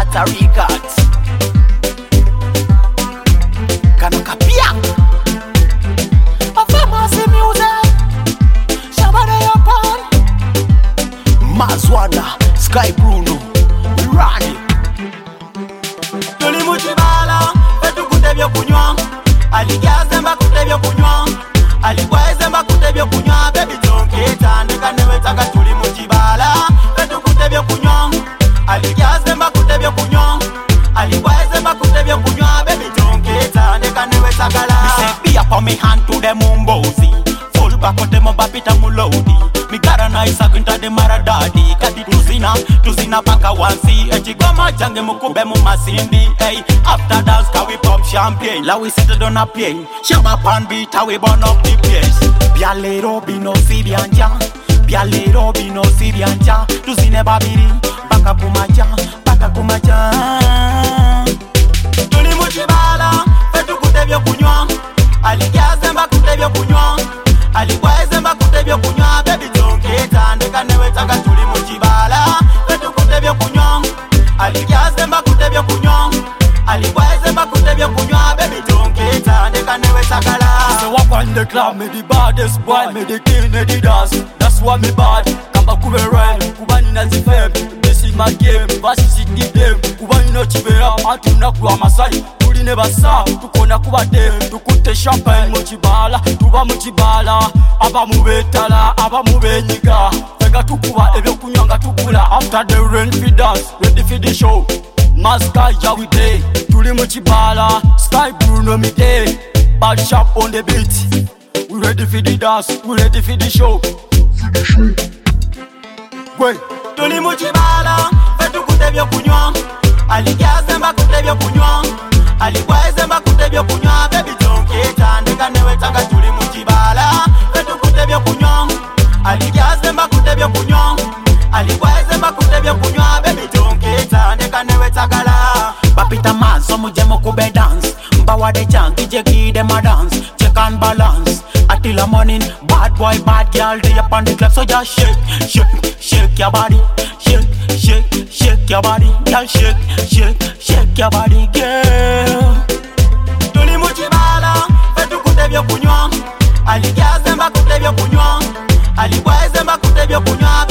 Data Records. Kanakapia Famasi Music Shabada Japan Mazwana Sky Bruno Rani Tuli muchibala Fetu kutebyo kunywa Aligaze mba kutebyo kunywa Aligwaeze mba kutebyo kunywa Baby jonketa Ndeka newe taka tuli muchibala Fetu kutebyo kunywa Aligaze mba kutebyo kunywa Aligwaeze mba kutebyo kunywa Baby jonketa Ndeka newe takala Me say up me hand to the mumbozi Full back of them bapita mulodi Me gara na isa kwinta de maradadi Kati tuzina paka wansi Echigoma change mukube mumasindi Hey, after dance ka we pop champagne La we settle on a plane Shaba pan beat how we burn up the place Bialero bino sibianja Bialero bino sibianja Tuzine babiri Baka kumaja Tuli muchibala Fetu kutebyo kunywa Aligaze mba kutebyo kunywa Aligwaeze mba kutebyo kunywa Baby jonketa Ndeka newe taka tuli muchibala Fetu kutebyo kunywa Aligaze mba kutebyo kunywa Aligwaeze mba kutebyo kunywa Baby jonketa Ndeka newe takala So walk on the club, me the baddest boy, me the king of the dance. That's why me bad, kamba kube rhyme, kubani na zifem. This is my game, versus it the game. Kubani no chibera, atuna kuwa masai. Kuli ne basa, tukona kuba dem. Tukute champagne mochibala, tuba mochibala. Aba mubetala, aba mubenyiga. Fega tukuba, ebyo kunyanga tukula. After the rain we dance, ready for the show. Maska ya we day, tuli mochibala. Sky Bruno me day. Bad shop on the beat. We ready for the dance, we ready for the show. Wait. Tuli muchibala, fetu kutebyo kunywa Aligaze mba kutebyo kunywa Aligwaeze mba kutebyo kunywa Baby jonketa Ndeka newe taka tuli muchibala Fetu kutebyo kunywa Aligaze mba kutebyo kunywa Aligwaeze mba kutebyo kunywa Baby jonketa Ndeka newe takala Papita maso mujemo kube dance Mbawa de jang DJ give them a dance Check and balance Until a morning Bad boy, bad girl They up on the club So just shake your body Shake your body Girl shake your body girl Tuli muchibala Fetu kutebyo kunywa Aligaze mba kutebyo kunywa Aligwaeze mba kutebyo kunywa